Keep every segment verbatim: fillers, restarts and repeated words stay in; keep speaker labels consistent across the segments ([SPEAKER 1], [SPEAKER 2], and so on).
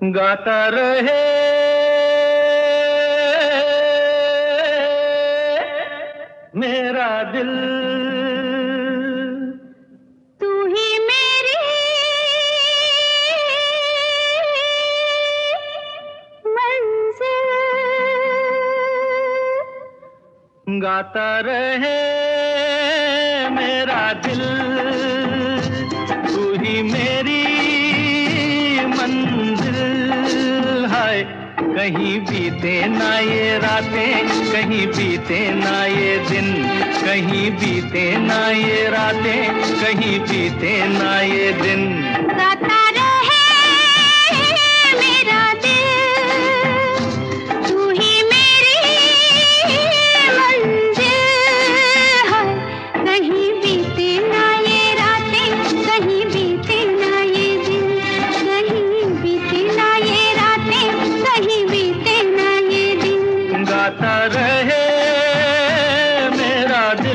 [SPEAKER 1] गाता रहे मेरा दिल,
[SPEAKER 2] तू ही मेरी मंजिल।
[SPEAKER 1] गाता रहे मेरा दिल, तू ही मेरी मंजिल। हाय कहीं बीते ना ये रातें, कहीं बीते ना ये दिन, कहीं बीते ना ये रातें, कहीं बीते ना ये दिन।
[SPEAKER 2] गाता रहे मेरा दिल, तू ही मेरी मंजिल। हाय कहीं बीते ना ये रातें, कहीं बीते ना ये दिन, कहीं बीते ना ये रातें, कहीं बीते ना ये दिन।
[SPEAKER 1] गाता रहे मेरा दिल।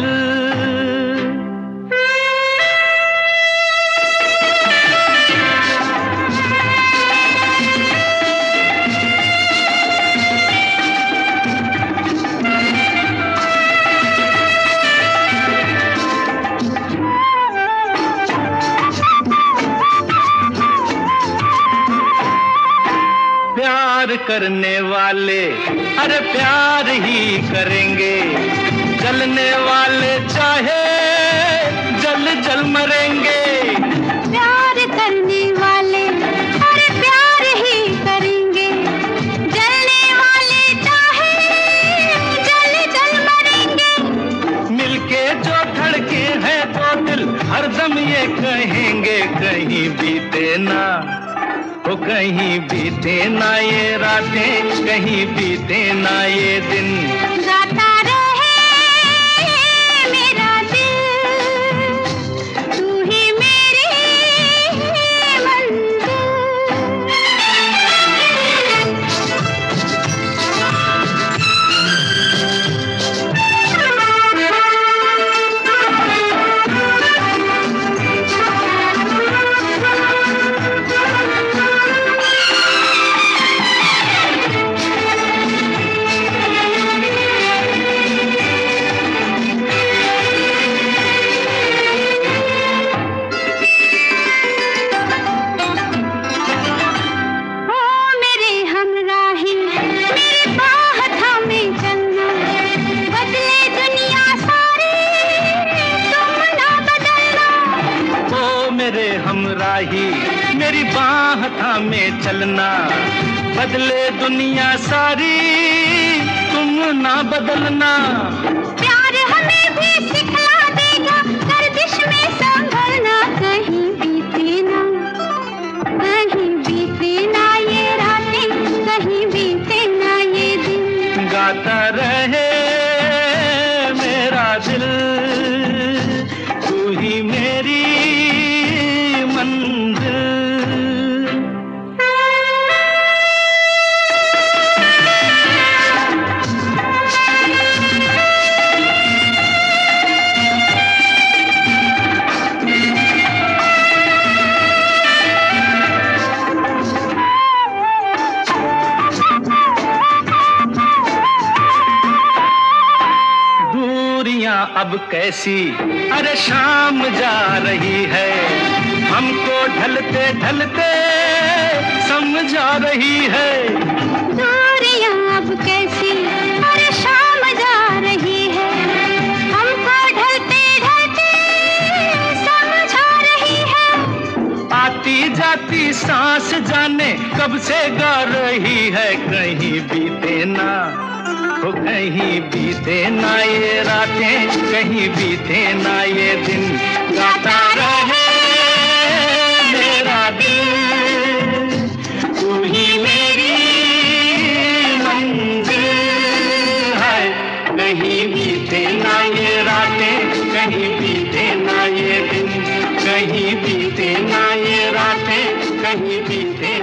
[SPEAKER 1] प्यार करने वाले अरे प्यार ही करेंगे, जलने वाले चाहे जल जल मरेंगे।
[SPEAKER 2] प्यार करने वाले अरे प्यार ही करेंगे, जलने वाले चाहे जल जल मरेंगे।
[SPEAKER 1] मिलके जो धड़के हैं तो दिल हरदम ये कहेंगे, कहीं बीते ना ओ कहीं बीते ना ये रातें, कहीं बीते ना ये दिन।
[SPEAKER 2] गाता रहे मेरा दिल, तू ही मेरी
[SPEAKER 1] हमराही मेरी बाह थामे चलना, बदले दुनिया सारी तुम ना बदलना।
[SPEAKER 2] प्यार हमें भी सिखला देगा गर्दिश में संभलना, कहीं बीते ना कहीं बीते ना ये रातें, कहीं बीते ना ये दिन।
[SPEAKER 1] गाता रहे मेरा दिल, तू ही मेरी मंजिल। दूरियां अब कैसी अरे शाम जा रही है, हमको ढलते ढलते समझा रही है।
[SPEAKER 2] दूरियां अब कैसी अरे शाम जा रही है, हमको ढलते ढलते समझा रही है।
[SPEAKER 1] आती जाती सांस जाने कब से गा रही है, कहीं बीते ना ओ कहीं बीते ना ये रातें, कहीं बीते ना ये दिन। गाता रहे मेरा दिल, तू ही मेरी मंजिल। है कहीं बीते ना ये रातें, कहीं बीते ना ये दिन, कहीं बीते ना ये रातें, कहीं बीते